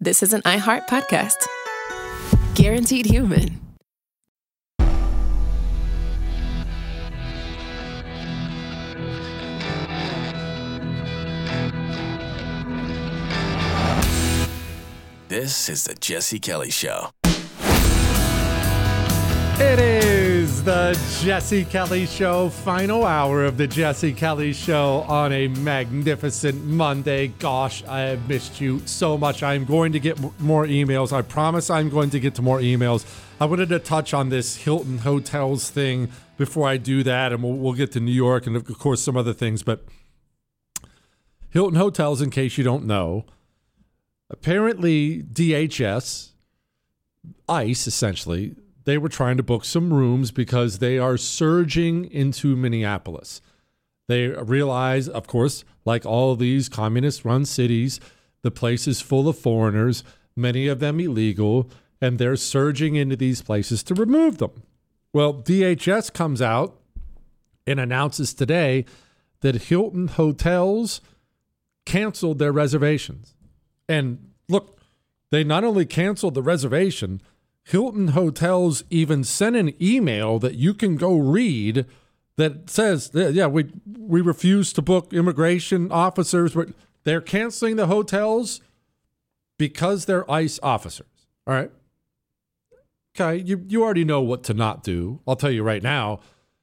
this is an iHeart podcast. Guaranteed Human. This is the Jesse Kelly Show. It is the Jesse Kelly Show, final hour of the Jesse Kelly Show on a magnificent Monday. Gosh, I have missed you so much. I'm going to get more emails. I promise I'm going to get to more emails. I wanted to touch on this Hilton Hotels thing before I do that, and we'll get to New York and, of course, some other things. But Hilton Hotels, in case you don't know, apparently DHS, ICE essentially, they were trying to book some rooms because they are surging into Minneapolis. They realize, of course, like all of these communist-run cities, the place is full of foreigners, many of them illegal, and they're surging into these places to remove them. Well, DHS comes out and announces today that Hilton Hotels canceled their reservations. And look, they not only canceled the reservation, Hilton Hotels even sent an email that you can go read that says, yeah, we refuse to book immigration officers. They're canceling the hotels because they're ICE officers. All right. Okay. You already know what to not do. I'll tell you right now,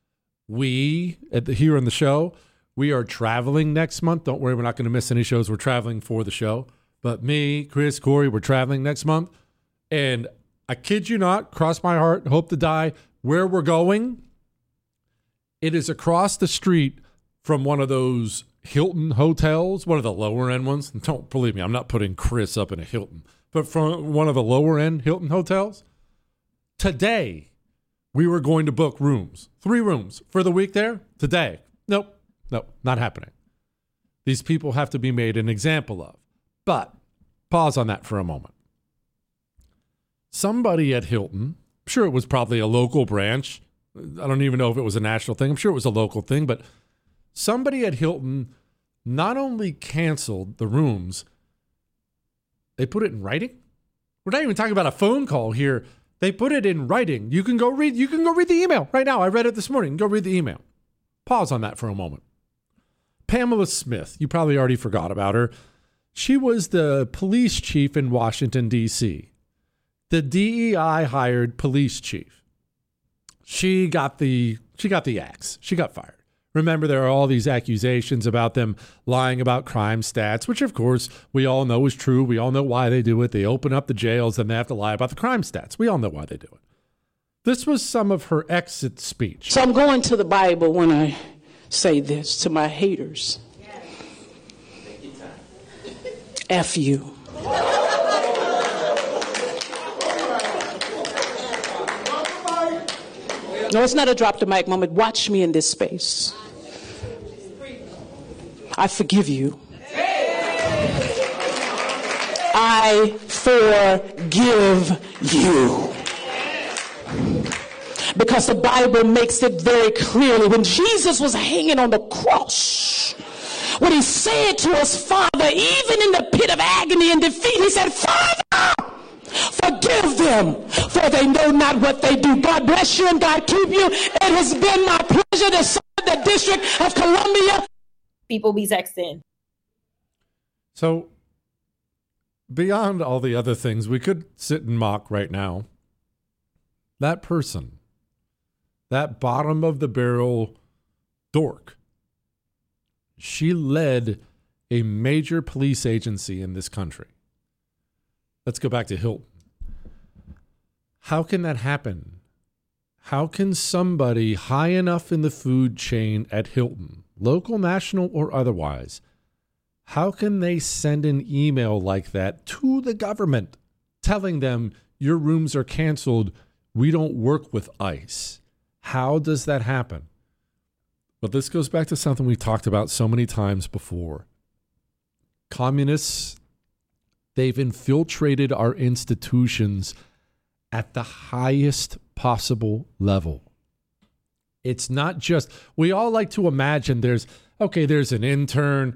here on the show, we are traveling next month. Don't worry, we're not going to miss any shows. We're traveling for the show. But me, Chris, Corey, we're traveling next month. And I kid you not, cross my heart, hope to die, where we're going, it is across the street from one of those Hilton hotels, one of the lower end ones. And don't believe me, I'm not putting Chris up in a Hilton, but from one of the lower end Hilton hotels. Today, we were going to book rooms, 3 rooms for the week there. Today, nope, not happening. These people have to be made an example of. But pause on that for a moment. Somebody at Hilton, I'm sure it was probably a local branch. I don't even know if it was a national thing. I'm sure it was a local thing. But somebody at Hilton not only canceled the rooms, they put it in writing. We're not even talking about a phone call here. They put it in writing. You can go read the email right now. I read it this morning. Go read the email. Pause on that for a moment. Pamela Smith, you probably already forgot about her. She was the police chief in Washington, D.C. The DEI hired police chief. She got the axe. She got fired. Remember, there are all these accusations about them lying about crime stats, which, of course, we all know is true. We all know why they do it. They open up the jails and they have to lie about the crime stats. We all know why they do it. This was some of her exit speech. So I'm going to the Bible when I say this to my haters. F you. No, it's not a drop the mic moment. Watch me in this space. I forgive you. I forgive you. Because the Bible makes it very clearly. When Jesus was hanging on the cross, when he said to us, Father, even in the pit of agony and defeat, he said, Father, forgive them, for they know not what they do. God bless you and God keep you. It has been my pleasure to serve the District of Columbia. People be texting. So, beyond all the other things we could sit and mock right now, that person, that bottom of the barrel dork, she led a major police agency in this country. Let's go back to Hilton. How can that happen? How can somebody high enough in the food chain at Hilton, local, national, or otherwise, how can they send an email like that to the government telling them your rooms are canceled, we don't work with ICE? How does that happen? But this goes back to something we talked about so many times before. Communists, they've infiltrated our institutions at the highest possible level. It's not just, we all like to imagine there's an intern,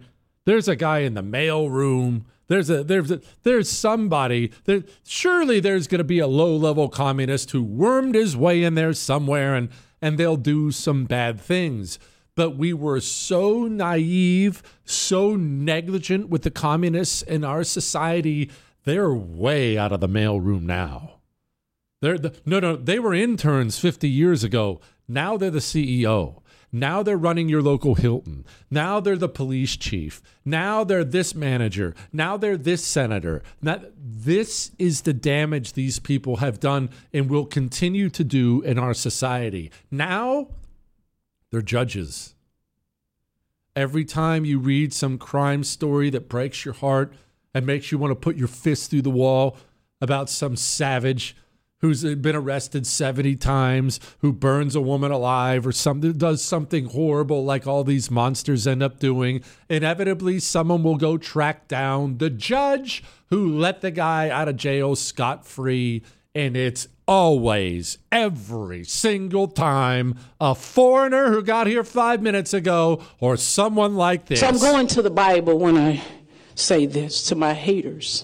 There's a guy in the mail room. There's somebody. Surely there's going to be a low-level communist who wormed his way in there somewhere, and they'll do some bad things. But we were so naive, so negligent with the communists in our society. They're way out of the mailroom now. They were interns 50 years ago. Now they're the CEO. Now they're running your local Hilton. Now they're the police chief. Now they're this manager. Now they're this senator. This is the damage these people have done and will continue to do in our society. Now they're judges. Every time you read some crime story that breaks your heart and makes you want to put your fist through the wall about some savage who's been arrested 70 times, who burns a woman alive or something, does something horrible like all these monsters end up doing, inevitably someone will go track down the judge who let the guy out of jail scot-free. And it's always, every single time, a foreigner who got here 5 minutes ago or someone like this. So I'm going to the Bible when I say this to my haters.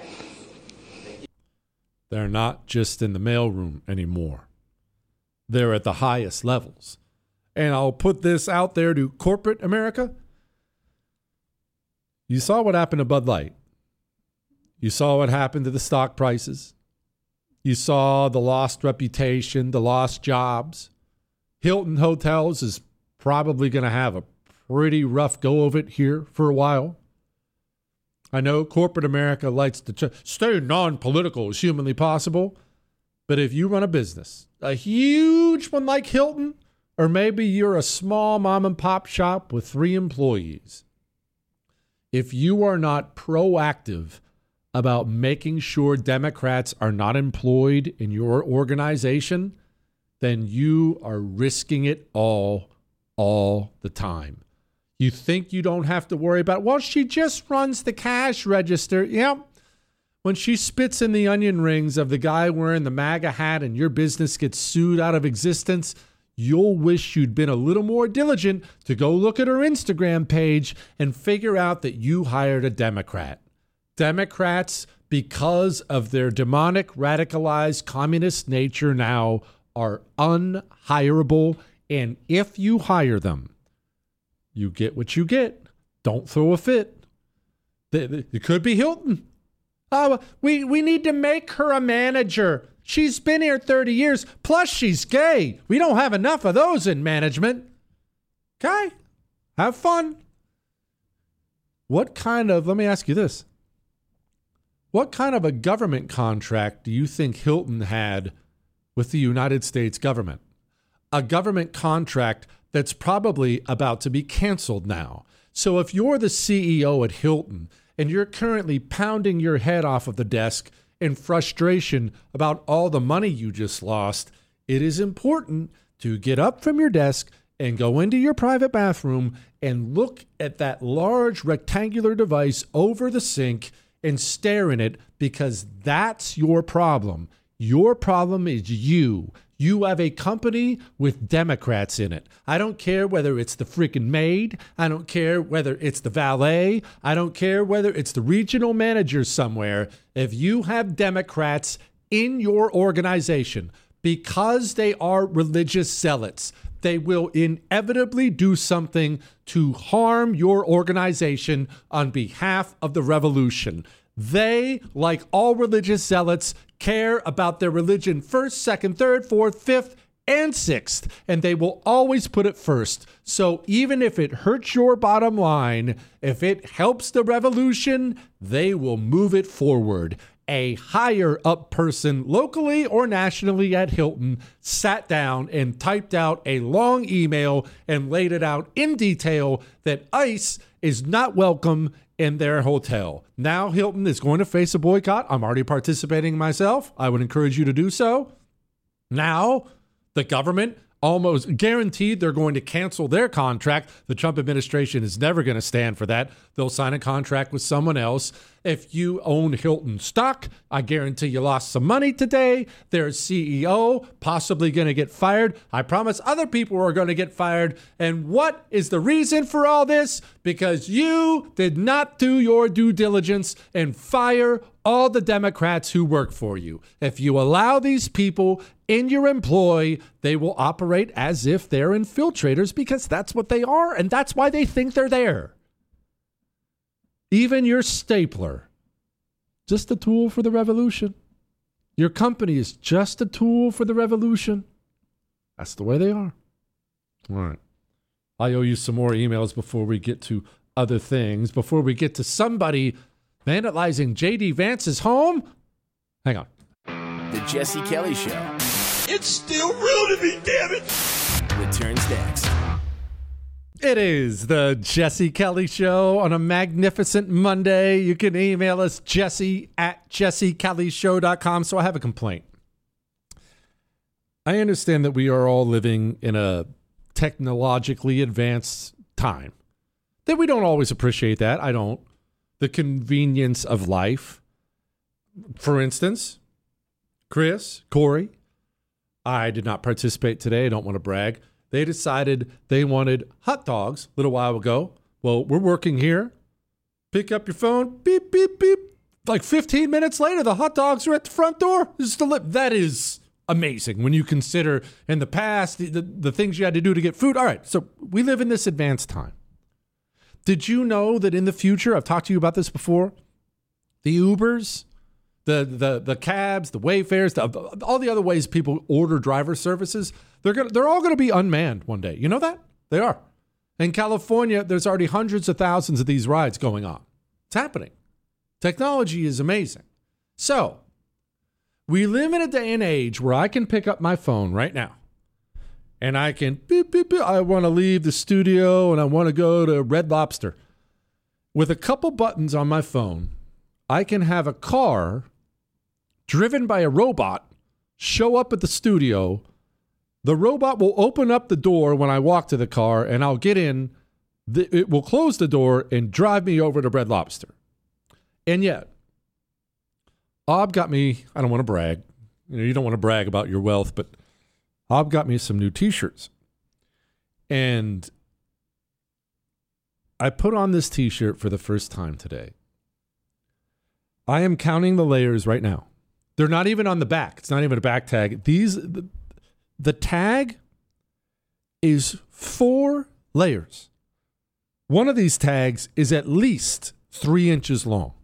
They're not just in the mailroom anymore. They're at the highest levels. And I'll put this out there to corporate America. You saw what happened to Bud Light. You saw what happened to the stock prices. You saw the lost reputation, the lost jobs. Hilton Hotels is probably going to have a pretty rough go of it here for a while. I know corporate America likes to stay non-political as humanly possible, but if you run a business, a huge one like Hilton, or maybe you're a small mom and pop shop with 3 employees, if you are not proactive about making sure Democrats are not employed in your organization, then you are risking it all the time. You think you don't have to worry about, well, she just runs the cash register. Yeah. When she spits in the onion rings of the guy wearing the MAGA hat and your business gets sued out of existence, you'll wish you'd been a little more diligent to go look at her Instagram page and figure out that you hired a Democrat. Democrats, because of their demonic, radicalized communist nature now, are unhireable. And if you hire them, you get what you get. Don't throw a fit. It could be Hilton. Oh, we need to make her a manager. She's been here 30 years. Plus, she's gay. We don't have enough of those in management. Okay? Have fun. Let me ask you this. What kind of a government contract do you think Hilton had with the United States government? A government contract that's probably about to be canceled now. So if you're the CEO at Hilton and you're currently pounding your head off of the desk in frustration about all the money you just lost, it is important to get up from your desk and go into your private bathroom and look at that large rectangular device over the sink and stare in it, because that's your problem. Your problem is you. You have a company with Democrats in it. I don't care whether it's the freaking maid. I don't care whether it's the valet. I don't care whether it's the regional manager somewhere. If you have Democrats in your organization, because they are religious zealots, they will inevitably do something to harm your organization on behalf of the revolution. They, like all religious zealots, care about their religion first, second, third, fourth, fifth, and sixth, and they will always put it first. So even if it hurts your bottom line, if it helps the revolution, they will move it forward. A higher up person locally or nationally at Hilton sat down and typed out a long email and laid it out in detail that ICE is not welcome in their hotel. Now Hilton is going to face a boycott. I'm already participating myself. I would encourage you to do so. Now the government almost guaranteed they're going to cancel their contract. The Trump administration is never going to stand for that. They'll sign a contract with someone else. If you own Hilton stock, I guarantee you lost some money today. Their CEO possibly going to get fired. I promise other people are going to get fired. And what is the reason for all this? Because you did not do your due diligence and fire all the Democrats who work for you. If you allow these people in your employ, they will operate as if they're infiltrators, because that's what they are, and that's why they think they're there. Even your stapler, just a tool for the revolution. Your company is just a tool for the revolution. That's the way they are. All right. I owe you some more emails before we get to other things, before we get to somebody vandalizing J.D. Vance's home. Hang on. The Jesse Kelly Show It's still real to me, damn it! returns next. It is the Jesse Kelly Show on a magnificent Monday. You can email us, jesse@jessekellyshow.com. So I have a complaint. I understand that we are all living in a technologically advanced time, that we don't always appreciate that. I don't. The convenience of life. For instance, Chris, Corey, I did not participate today. I don't want to brag. They decided they wanted hot dogs a little while ago. Well, we're working here. Pick up your phone. Beep, beep, beep. Like 15 minutes later, the hot dogs are at the front door. That is amazing when you consider in the past the things you had to do to get food. All right, so we live in this advanced time. Did you know that in the future, I've talked to you about this before, the Ubers, the cabs, the Wayfairs, all the other ways people order driver services, they're all going to be unmanned one day. You know that? They are. In California, there's already hundreds of thousands of these rides going on. It's happening. Technology is amazing. So we live in a day and age where I can pick up my phone right now and I can beep, beep, beep. I want to leave the studio and I want to go to Red Lobster. With a couple buttons on my phone, I can have a car driven by a robot show up at the studio. The robot will open up the door when I walk to the car, and I'll get in. It will close the door and drive me over to Red Lobster. And yet, Ob got me, I don't want to brag. You don't want to brag about your wealth, but Ob got me some new t-shirts. And I put on this t-shirt for the first time today. I am counting the layers right now. They're not even on the back. It's not even a back tag. The tag is 4 layers. One of these tags is at least 3 inches long.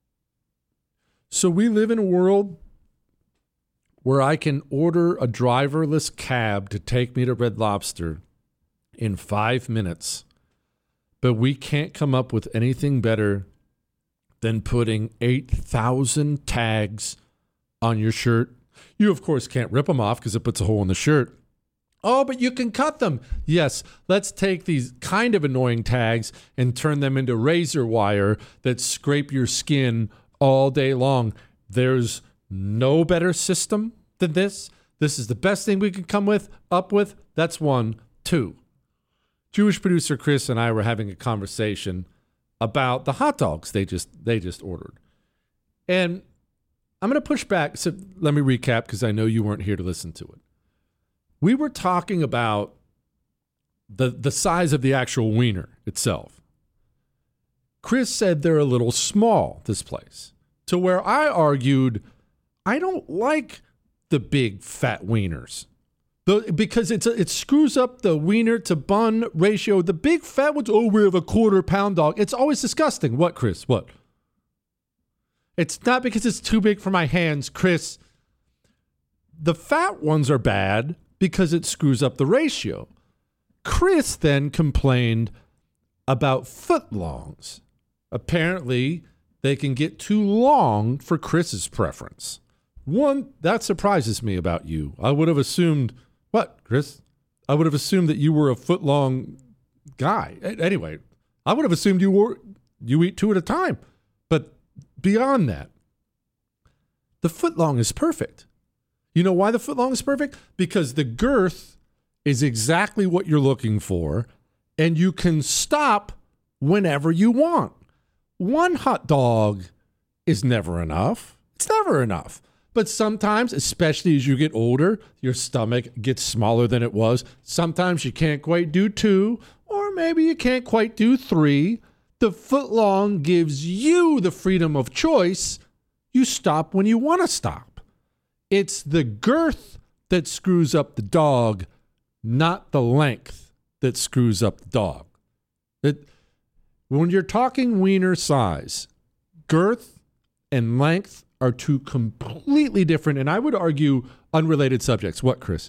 So we live in a world where I can order a driverless cab to take me to Red Lobster in 5 minutes, but we can't come up with anything better than putting 8,000 tags on your shirt. You, of course, can't rip them off because it puts a hole in the shirt. Oh, but you can cut them. Yes, let's take these kind of annoying tags and turn them into razor wire that scrape your skin all day long. There's no better system than this. This is the best thing we could come up with. That's 1. 2. Jewish producer Chris and I were having a conversation about the hot dogs they just ordered. And I'm going to push back. So let me recap because I know you weren't here to listen to it. We were talking about the size of the actual wiener itself. Chris said they're a little small, this place, to where I argued I don't like the big fat wieners. Because it screws up the wiener to bun ratio. The big fat ones, we have a 1/4 pound dog. It's always disgusting. What, Chris? What? It's not because it's too big for my hands, Chris. The fat ones are bad because it screws up the ratio. Chris then complained about footlongs. Apparently, they can get too long for Chris's preference. One, that surprises me about you. I would have assumed, what, Chris? I would have assumed that you were a footlong guy. Anyway, I would have assumed you eat 2 at a time. But beyond that, the footlong is perfect. You know why the footlong is perfect? Because the girth is exactly what you're looking for, and you can stop whenever you want. One hot dog is never enough. It's never enough. But sometimes, especially as you get older, your stomach gets smaller than it was. Sometimes you can't quite do 2, or maybe you can't quite do 3. The footlong gives you the freedom of choice. You stop when you want to stop. It's the girth that screws up the dog, not the length that screws up the dog. When you're talking wiener size, girth and length are two completely different, and I would argue unrelated subjects. What, Chris?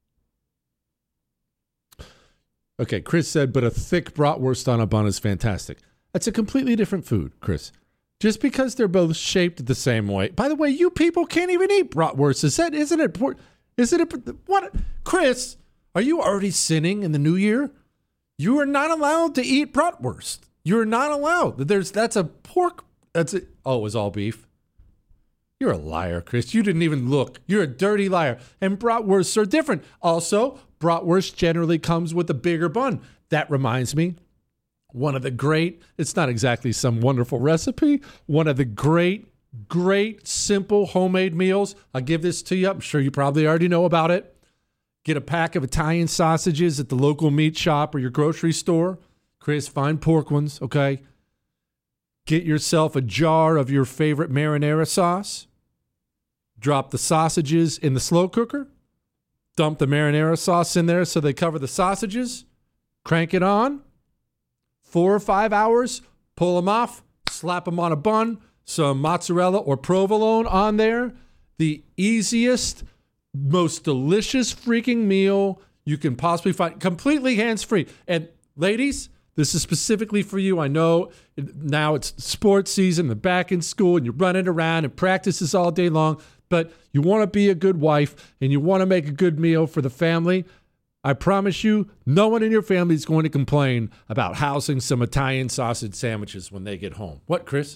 Okay, Chris said, but a thick bratwurst on a bun is fantastic. That's a completely different food, Chris. Just because they're both shaped the same way. By the way, you people can't even eat bratwurst. Isn't it? What? Chris, are you already sinning in the new year? You are not allowed to eat bratwurst. You're not allowed. That's a pork. It was all beef. You're a liar, Chris. You didn't even look. You're a dirty liar. And bratwursts are different. Also, bratwurst generally comes with a bigger bun. That reminds me, one of the great, it's not exactly some wonderful recipe, one of the great, simple homemade meals. I'll give this to you. I'm sure you probably already know about it. Get a pack of Italian sausages at the local meat shop or your grocery store. Chris, find pork ones, okay? Get yourself a jar of your favorite marinara sauce. Drop the sausages in the slow cooker. Dump the marinara sauce in there so they cover the sausages. Crank it on. 4 or 5 hours. Pull them off. Slap them on a bun. Some mozzarella or provolone on there. The easiest, most delicious freaking meal you can possibly find. Completely hands-free. And ladies, this is specifically for you. I know now it's sports season, the back in school, and you're running around and practices all day long, but you want to be a good wife and you want to make a good meal for the family. I promise you, no one in your family is going to complain about housing some Italian sausage sandwiches when they get home. What, Chris?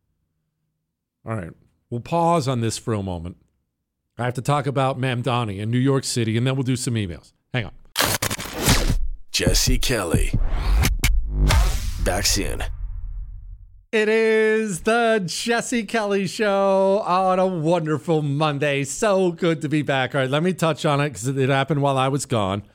All right, we'll pause on this for a moment. I have to talk about Mamdani in New York City, and then we'll do some emails. Hang on. Jesse Kelly. Back soon. It is the Jesse Kelly Show on a wonderful Monday. So good to be back. All right, let me touch on it because it happened while I was gone.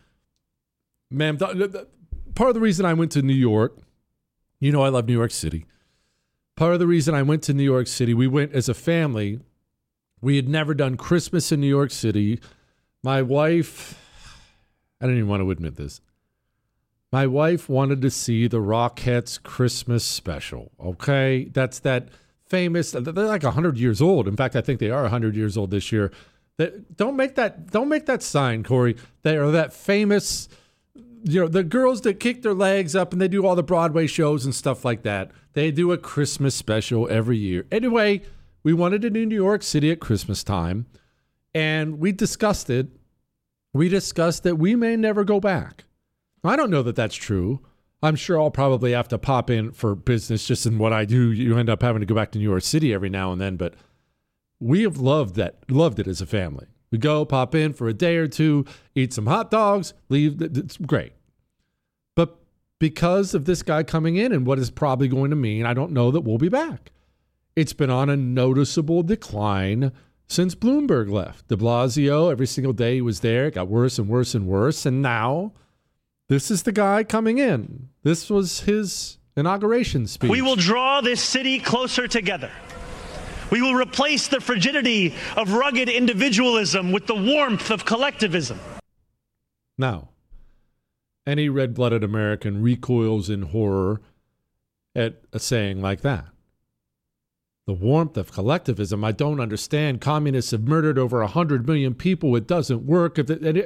Part of the reason I went to New York, you know I love New York City. Part of the reason I went to New York City, we went as a family. We had never done Christmas in New York City. My wife, I don't even want to admit this. My wife wanted to see the Rockettes Christmas special, okay? That's that famous, they're like 100 years old. In fact, I think they are 100 years old this year. Don't make that sign, Corey. They are that famous, the girls that kick their legs up and they do all the Broadway shows and stuff like that. They do a Christmas special every year. Anyway, we wanted to do New York City at Christmas time, and we discussed it. We discussed that we may never go back. I don't know that that's true. I'm sure I'll probably have to pop in for business just in what I do. You end up having to go back to New York City every now and then, but we have loved it as a family. We go, pop in for a day or two, eat some hot dogs, leave. It's great. But because of this guy coming in and what is probably going to mean, I don't know that we'll be back. It's been on a noticeable decline since Bloomberg left. De Blasio, every single day he was there, it got worse and worse and worse, and now this is the guy coming in. This was his inauguration speech. We will draw this city closer together. We will replace the frigidity of rugged individualism with the warmth of collectivism. Now, any red-blooded American recoils in horror at a saying like that. The warmth of collectivism. I don't understand. Communists have murdered over 100 million people. It doesn't work.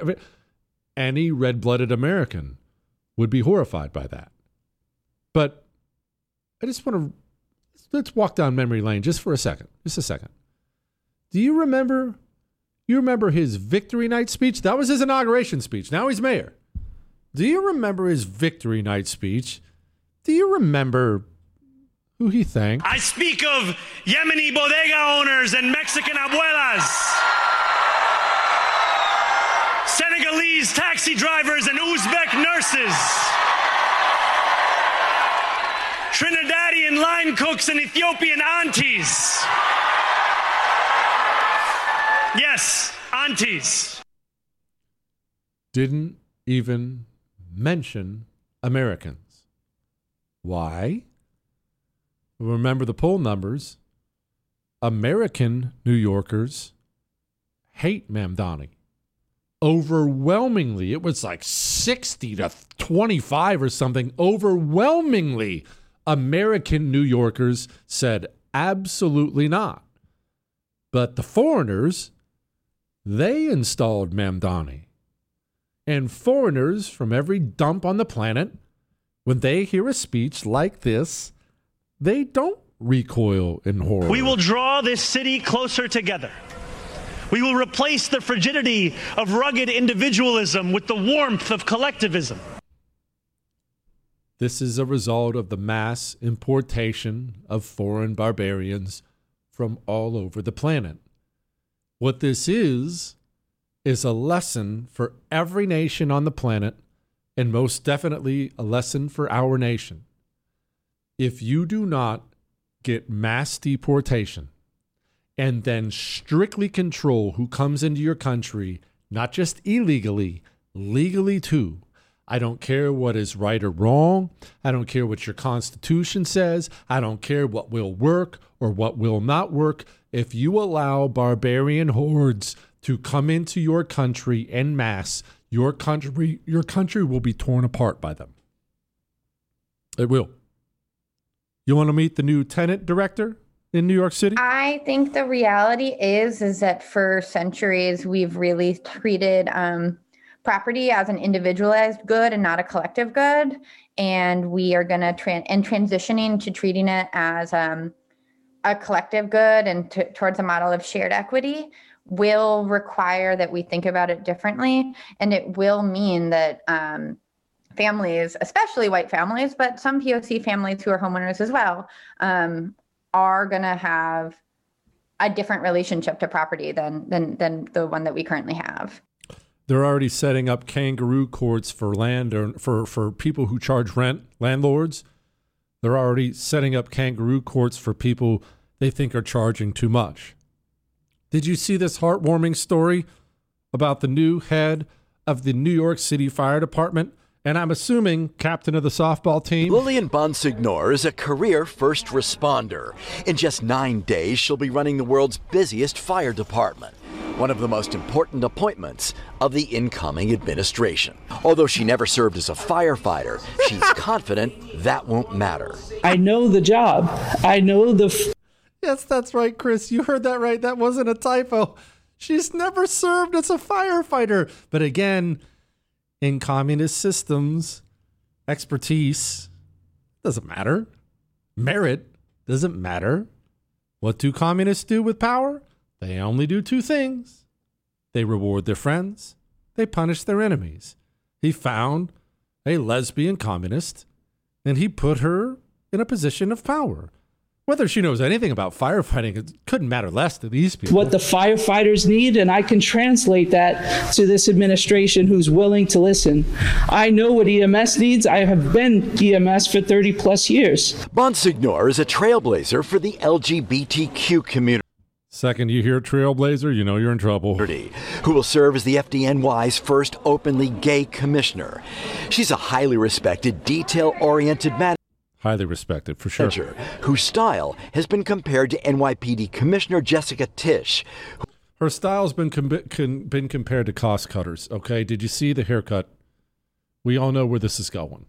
Any red-blooded American would be horrified by that. But I just want to, let's walk down memory lane just for a second. Just a second. Do you remember his victory night speech? That was his inauguration speech. Now he's mayor. Do you remember his victory night speech? Do you remember who he thanked? I speak of Yemeni bodega owners and Mexican abuelas. Senegalese taxi drivers and Uzbek nurses, Trinidadian Nigerian line cooks and Ethiopian aunties. Yes, aunties. Didn't even mention Americans. Why? Remember the poll numbers. American New Yorkers hate Mamdani. Overwhelmingly, it was like 60 to 25 or something. Overwhelmingly, American New Yorkers said absolutely not. But the foreigners, they installed Mamdani. And foreigners from every dump on the planet, when they hear a speech like this, they don't recoil in horror. We will draw this city closer together. We will replace the frigidity of rugged individualism with the warmth of collectivism. This is a result of the mass importation of foreign barbarians from all over the planet. What this is a lesson for every nation on the planet, and most definitely a lesson for our nation. If you do not get mass deportation and then strictly control who comes into your country, not just illegally, legally too. I don't care what is right or wrong. I don't care what your Constitution says. I don't care what will work or what will not work. If you allow barbarian hordes to come into your country en masse, your country will be torn apart by them. It will. You want to meet the new tenant director in New York City? I think the reality is that for centuries we've really treated property as an individualized good and not a collective good, and we are going to transitioning to treating it as a collective good and towards a model of shared equity will require that we think about it differently, and it will mean that families, especially white families, but some POC families who are homeowners as well, are going to have a different relationship to property than the one that we currently have. They're already setting up kangaroo courts for land or for people who charge rent, landlords. They're already setting up kangaroo courts for people they think are charging too much. Did you see this heartwarming story about the new head of the New York City Fire Department? And I'm assuming captain of the softball team. Lillian Bonsignor is a career first responder. In just 9 days, she'll be running the world's busiest fire department, one of the most important appointments of the incoming administration. Although she never served as a firefighter, she's confident that won't matter. I know the job. I know the... Yes, that's right, Chris. You heard that right. That wasn't a typo. She's never served as a firefighter. But again, in communist systems, expertise doesn't matter. Merit doesn't matter. What do communists do with power? They only do two things. They reward their friends. They punish their enemies. He found a lesbian communist, and he put her in a position of power. Whether she knows anything about firefighting, it couldn't matter less to these people. What the firefighters need, and I can translate that to this administration who's willing to listen. I know what EMS needs. I have been EMS for 30 plus years. Bonsignor is a trailblazer for the LGBTQ community. Second you hear trailblazer, you know you're in trouble. Who will serve as the FDNY's first openly gay commissioner. She's a highly respected, detail-oriented manager. Highly respected, for sure. Whose style has been compared to NYPD Commissioner Jessica Tisch. Her style's been compared to cost cutters, okay? Did you see the haircut? We all know where this is going.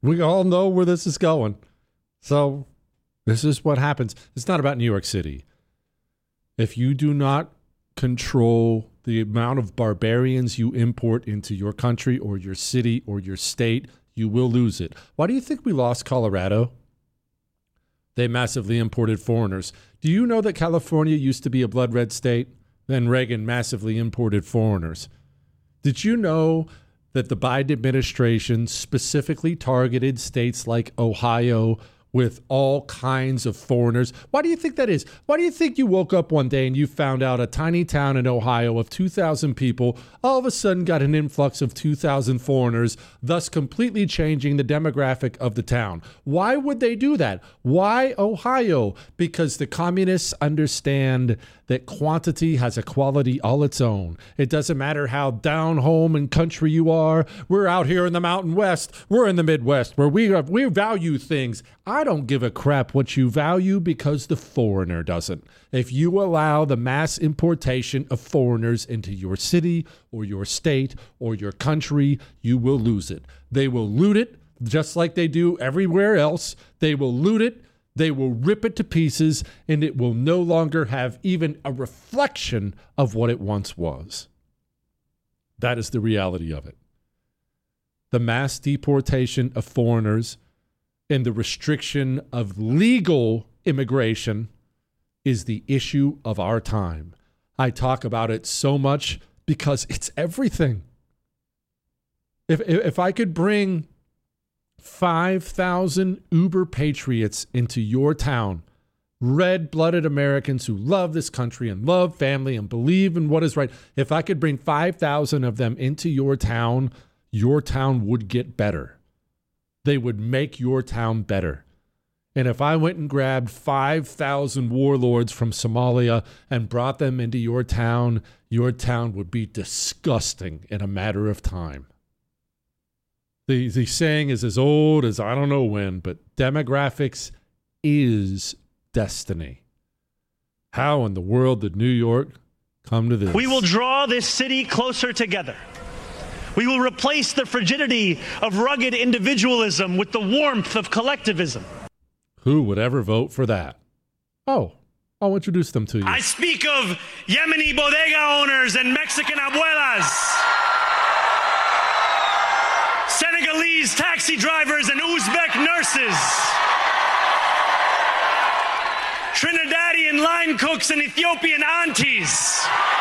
So this is what happens. It's not about New York City. If you do not control the amount of barbarians you import into your country or your city or your state, you will lose it. Why do you think we lost Colorado? They massively imported foreigners. Do you know that California used to be a blood red state? Then Reagan massively imported foreigners. Did you know that the Biden administration specifically targeted states like Ohio, with all kinds of foreigners. Why do you think that is? Why do you think you woke up one day and you found out a tiny town in Ohio of 2,000 people all of a sudden got an influx of 2,000 foreigners, thus completely changing the demographic of the town? Why would they do that? Why Ohio? Because the communists understand that quantity has a quality all its own. It doesn't matter how down home and country you are. We're out here in the Mountain West. We're in the Midwest where we value things. I don't give a crap what you value because the foreigner doesn't. If you allow the mass importation of foreigners into your city or your state or your country, you will lose it. They will loot it just like they do everywhere else. They will loot it. They will rip it to pieces, and it will no longer have even a reflection of what it once was. That is the reality of it. The mass deportation of foreigners and the restriction of legal immigration is the issue of our time. I talk about it so much because it's everything. If I could bring 5,000 Uber patriots into your town, red-blooded Americans who love this country and love family and believe in what is right. If I could bring 5,000 of them into your town would get better. They would make your town better. And if I went and grabbed 5,000 warlords from Somalia and brought them into your town would be disgusting in a matter of time. The saying is as old as I don't know when, but demographics is destiny. How in the world did New York come to this? We will draw this city closer together. We will replace the frigidity of rugged individualism with the warmth of collectivism. Who would ever vote for that? Oh, I'll introduce them to you. I speak of Yemeni bodega owners and Mexican abuelas, Senegalese taxi drivers and Uzbek nurses, Trinidadian line cooks and Ethiopian aunties.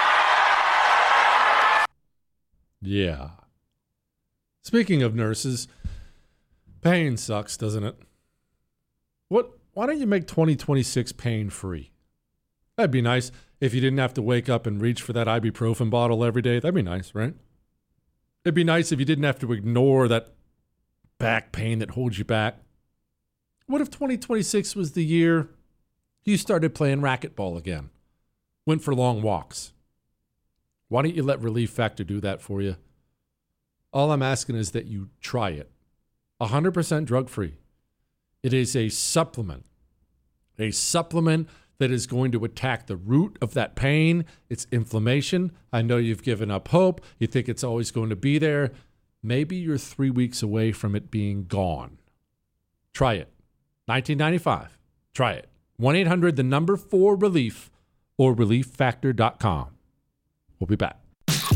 Yeah. Speaking of nurses, pain sucks, doesn't it? Why don't you make 2026 pain free? That'd be nice if you didn't have to wake up and reach for that ibuprofen bottle every day. That'd be nice, right? It'd be nice if you didn't have to ignore that back pain that holds you back. What if 2026 was the year you started playing racquetball again? Went for long walks? Why don't you let Relief Factor do that for you? All I'm asking is that you try it. 100% drug-free. It is a supplement that is going to attack the root of that pain. It's inflammation. I know you've given up hope. You think it's always going to be there. Maybe you're 3 weeks away from it being gone. Try it. $19.95. Try it. 1-800-4RELIEF or ReliefFactor.com. We'll be back.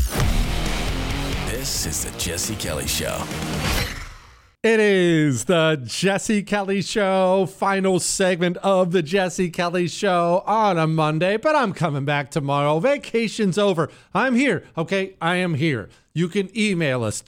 This is the Jesse Kelly Show. It is the Jesse Kelly Show, final segment of the Jesse Kelly Show on a Monday, but I'm coming back tomorrow. Vacation's over. I'm here, okay? I am here. You can email us,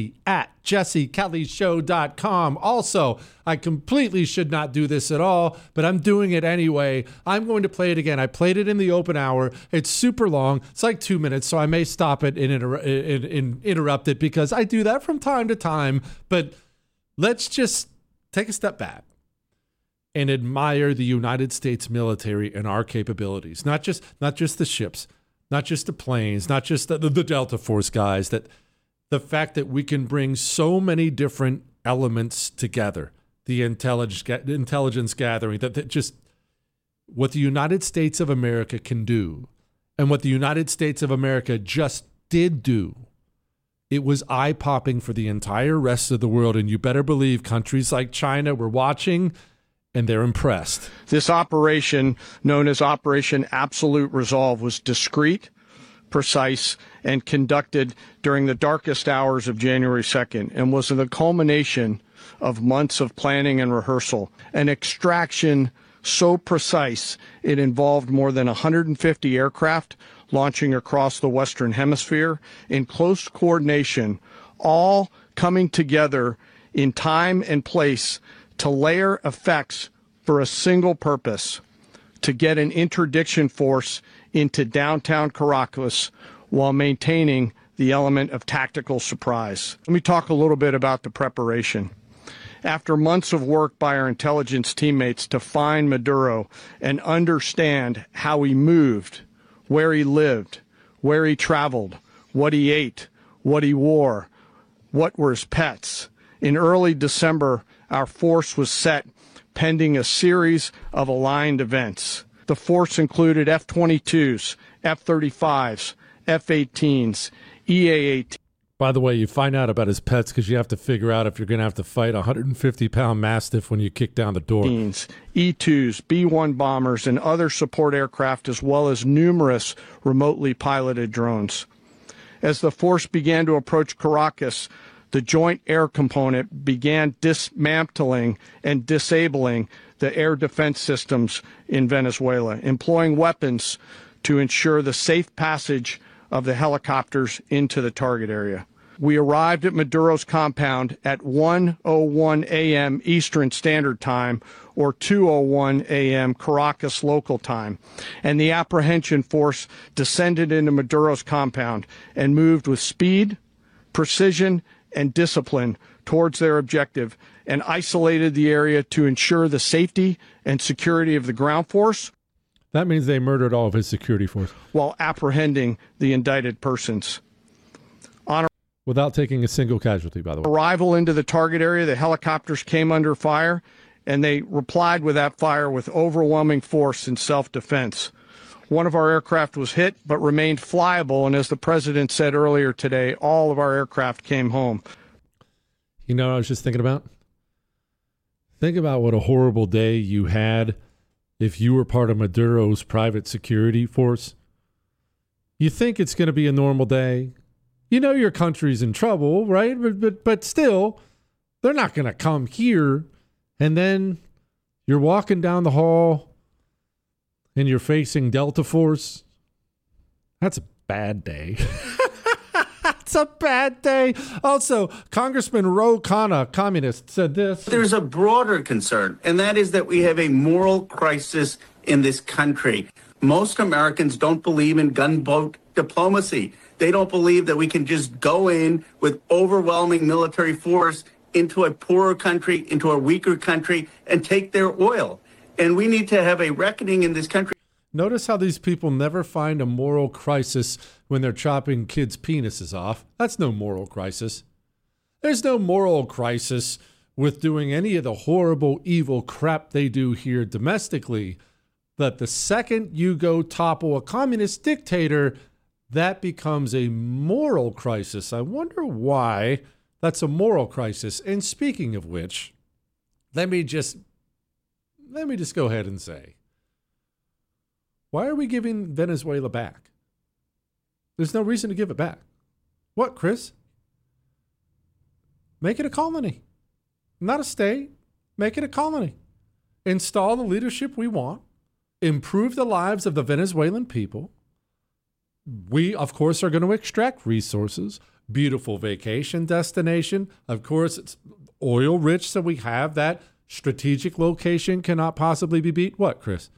jesse@jessekellyshow.com. Also, I completely should not do this at all, but I'm doing it anyway. I'm going to play it again. I played it in the open hour. It's super long. It's like 2 minutes, so I may stop it and interrupt it because I do that from time to time, but let's just take a step back and admire the United States military and our capabilities. Not just the ships, not just the planes, not just the Delta Force guys. That the fact that we can bring so many different elements together, the intelligence gathering, that just what the United States of America can do, and what the United States of America just did do. It was eye-popping for the entire rest of the world, and you better believe countries like China were watching, and they're impressed. This operation, known as Operation Absolute Resolve, was discreet, precise, and conducted during the darkest hours of January 2nd, and was the culmination of months of planning and rehearsal. An extraction so precise it involved more than 150 aircraft launching across the Western Hemisphere in close coordination, all coming together in time and place to layer effects for a single purpose, to get an interdiction force into downtown Caracas while maintaining the element of tactical surprise. Let me talk a little bit about the preparation. After months of work by our intelligence teammates to find Maduro and understand how he moved, where he lived, where he traveled, what he ate, what he wore, what were his pets, in early December, our force was set pending a series of aligned events. The force included F-22s, F-35s, F-18s, EA-18. By the way, you find out about his pets because you have to figure out if you're going to have to fight a 150-pound Mastiff when you kick down the door. E-2s, B-1 bombers, and other support aircraft, as well as numerous remotely piloted drones. As the force began to approach Caracas, the Joint Air Component began dismantling and disabling the air defense systems in Venezuela, employing weapons to ensure the safe passage of the helicopters into the target area. We arrived at Maduro's compound at 1:01 a.m. Eastern Standard Time, or 2:01 a.m. Caracas local time, and the apprehension force descended into Maduro's compound and moved with speed, precision, and discipline towards their objective, and isolated the area to ensure the safety and security of the ground force. That means they murdered all of his security force. While apprehending the indicted persons. Without taking a single casualty, by the way. Arrival into the target area, the helicopters came under fire, and they replied with that fire with overwhelming force in self-defense. One of our aircraft was hit, but remained flyable, and as the president said earlier today, all of our aircraft came home. You know what I was just thinking about? Think about what a horrible day you had if you were part of Maduro's private security force. You think it's going to be a normal day. You know your country's in trouble, right? But still, they're not going to come here. And then you're walking down the hall and you're facing Delta Force. That's a bad day. It's a bad day. Also, Congressman Ro Khanna, communist, said this. There's a broader concern, and that is that we have a moral crisis in this country. Most Americans don't believe in gunboat diplomacy. They don't believe that we can just go in with overwhelming military force into a poorer country, into a weaker country, and take their oil. And we need to have a reckoning in this country. Notice how these people never find a moral crisis when they're chopping kids' penises off. That's no moral crisis. There's no moral crisis with doing any of the horrible, evil crap they do here domestically. But the second you go topple a communist dictator, that becomes a moral crisis. I wonder why that's a moral crisis. And speaking of which, let me just go ahead and say, why are we giving Venezuela back? There's no reason to give it back. What, Chris? Make it a colony. Not a state. Make it a colony. Install the leadership we want. Improve the lives of the Venezuelan people. We, of course, are going to extract resources. Beautiful vacation destination. Of course, it's oil rich, so we have that strategic location cannot possibly be beat. What, Chris?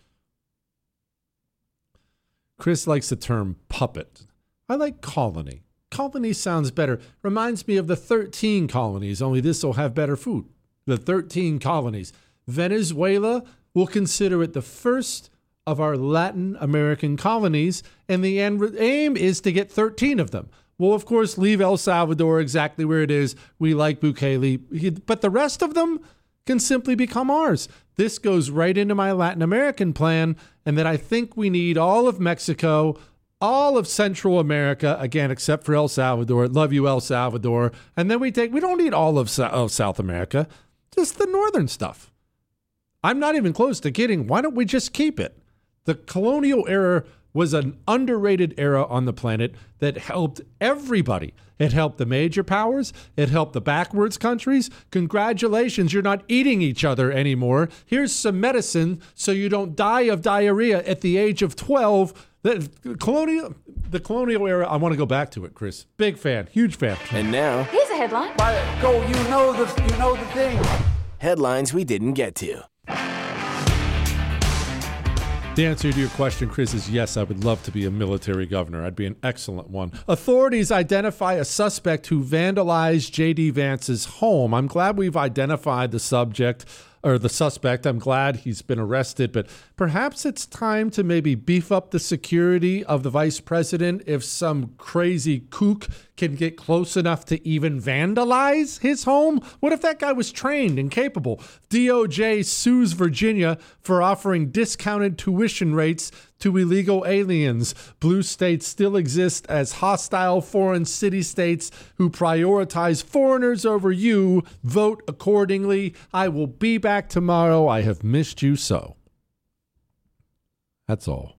Chris likes the term puppet. I like colony. Colony sounds better. Reminds me of the 13 colonies, only this will have better food. The 13 colonies. Venezuela will consider it the first of our Latin American colonies, and the aim is to get 13 of them. We'll, of course, leave El Salvador exactly where it is. We like Bukele, but the rest of them can simply become ours. This goes right into my Latin American plan, and that I think we need all of Mexico, all of Central America, again, except for El Salvador. Love you, El Salvador. And then we don't need all of South America, just the northern stuff. I'm not even close to kidding. Why don't we just keep it? The colonial era was an underrated era on the planet that helped everybody. It helped the major powers. It helped the backwards countries. Congratulations, you're not eating each other anymore. Here's some medicine so you don't die of diarrhea at the age of 12. The colonial era, I want to go back to it, Chris. Big fan, huge fan. And now, here's a headline. You know the thing. Headlines we didn't get to. The answer to your question, Chris, is yes, I would love to be a military governor. I'd be an excellent one. Authorities identify a suspect who vandalized J.D. Vance's home. I'm glad we've identified the suspect. I'm glad he's been arrested, but perhaps it's time to maybe beef up the security of the vice president if some crazy kook can get close enough to even vandalize his home. What if that guy was trained and capable? DOJ sues Virginia for offering discounted tuition rates to illegal aliens. Blue states still exist as hostile foreign city-states who prioritize foreigners over you. Vote accordingly. I will be back tomorrow. I have missed you so. That's all.